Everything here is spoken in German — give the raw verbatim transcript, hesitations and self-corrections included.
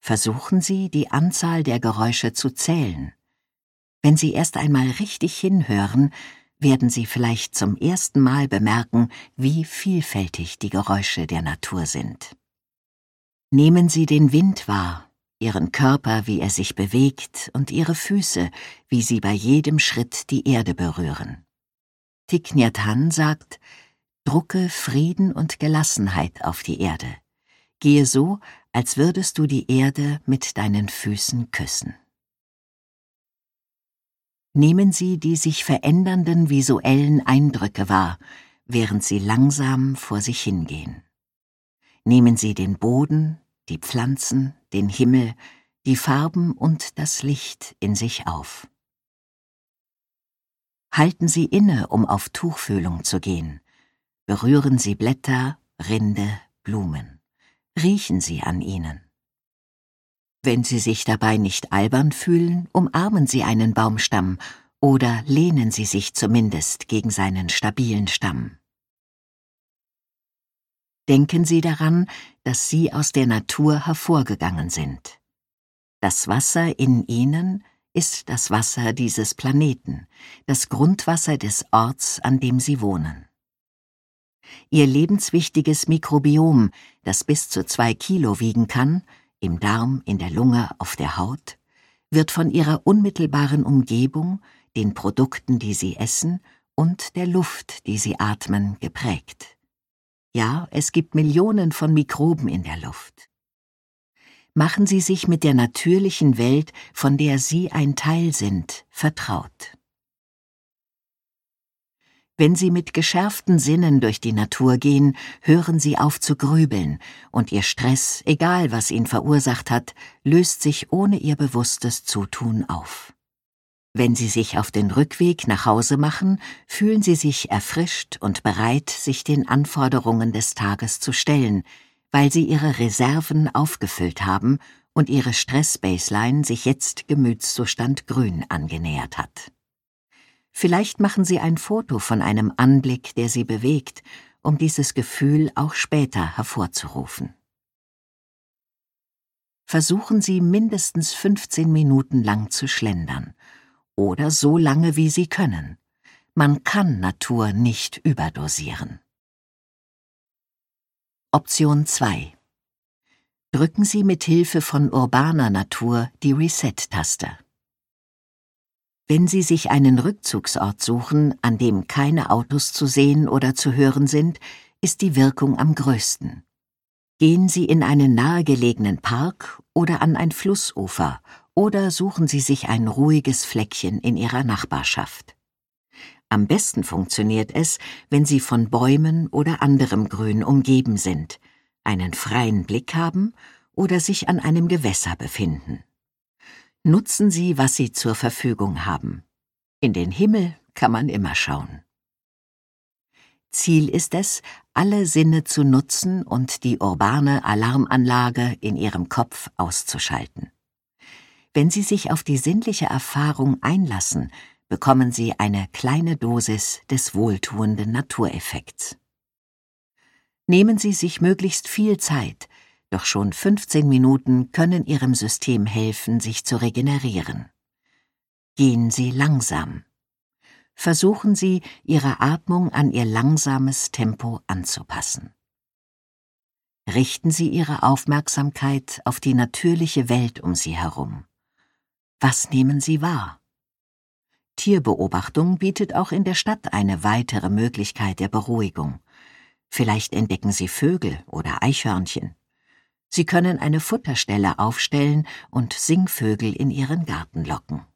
Versuchen Sie, die Anzahl der Geräusche zu zählen. Wenn Sie erst einmal richtig hinhören, werden Sie vielleicht zum ersten Mal bemerken, wie vielfältig die Geräusche der Natur sind. Nehmen Sie den Wind wahr, Ihren Körper, wie er sich bewegt, und Ihre Füße, wie sie bei jedem Schritt die Erde berühren. Thich Nhat Hanh sagt: Drucke Frieden und Gelassenheit auf die Erde. Gehe so, als würdest du die Erde mit deinen Füßen küssen. Nehmen Sie die sich verändernden visuellen Eindrücke wahr, während Sie langsam vor sich hingehen. Nehmen Sie den Boden, die Pflanzen, den Himmel, die Farben und das Licht in sich auf. Halten Sie inne, um auf Tuchfühlung zu gehen. Berühren Sie Blätter, Rinde, Blumen. Riechen Sie an ihnen. Wenn Sie sich dabei nicht albern fühlen, umarmen Sie einen Baumstamm oder lehnen Sie sich zumindest gegen seinen stabilen Stamm. Denken Sie daran, dass Sie aus der Natur hervorgegangen sind. Das Wasser in Ihnen ist das Wasser dieses Planeten, das Grundwasser des Orts, an dem Sie wohnen. Ihr lebenswichtiges Mikrobiom, das bis zu zwei Kilo wiegen kann, im Darm, in der Lunge, auf der Haut, wird von Ihrer unmittelbaren Umgebung, den Produkten, die Sie essen, und der Luft, die Sie atmen, geprägt. Ja, es gibt Millionen von Mikroben in der Luft. Machen Sie sich mit der natürlichen Welt, von der Sie ein Teil sind, vertraut. Wenn Sie mit geschärften Sinnen durch die Natur gehen, hören Sie auf zu grübeln, und Ihr Stress, egal was ihn verursacht hat, löst sich ohne Ihr bewusstes Zutun auf. Wenn Sie sich auf den Rückweg nach Hause machen, fühlen Sie sich erfrischt und bereit, sich den Anforderungen des Tages zu stellen, weil Sie Ihre Reserven aufgefüllt haben und Ihre Stress-Baseline sich jetzt Gemütszustand grün angenähert hat. Vielleicht machen Sie ein Foto von einem Anblick, der Sie bewegt, um dieses Gefühl auch später hervorzurufen. Versuchen Sie mindestens fünfzehn Minuten lang zu schlendern, oder so lange, wie Sie können. Man kann Natur nicht überdosieren. Option zwei. Drücken Sie mit Hilfe von urbaner Natur die Reset-Taste. Wenn Sie sich einen Rückzugsort suchen, an dem keine Autos zu sehen oder zu hören sind, ist die Wirkung am größten. Gehen Sie in einen nahegelegenen Park oder an ein Flussufer oder suchen Sie sich ein ruhiges Fleckchen in Ihrer Nachbarschaft. Am besten funktioniert es, wenn Sie von Bäumen oder anderem Grün umgeben sind, einen freien Blick haben oder sich an einem Gewässer befinden. Nutzen Sie, was Sie zur Verfügung haben. In den Himmel kann man immer schauen. Ziel ist es, alle Sinne zu nutzen und die urbane Alarmanlage in Ihrem Kopf auszuschalten. Wenn Sie sich auf die sinnliche Erfahrung einlassen, bekommen Sie eine kleine Dosis des wohltuenden Natureffekts. Nehmen Sie sich möglichst viel Zeit, doch schon fünfzehn Minuten können Ihrem System helfen, sich zu regenerieren. Gehen Sie langsam. Versuchen Sie, Ihre Atmung an Ihr langsames Tempo anzupassen. Richten Sie Ihre Aufmerksamkeit auf die natürliche Welt um Sie herum. Was nehmen Sie wahr? Tierbeobachtung bietet auch in der Stadt eine weitere Möglichkeit der Beruhigung. Vielleicht entdecken Sie Vögel oder Eichhörnchen. Sie können eine Futterstelle aufstellen und Singvögel in Ihren Garten locken.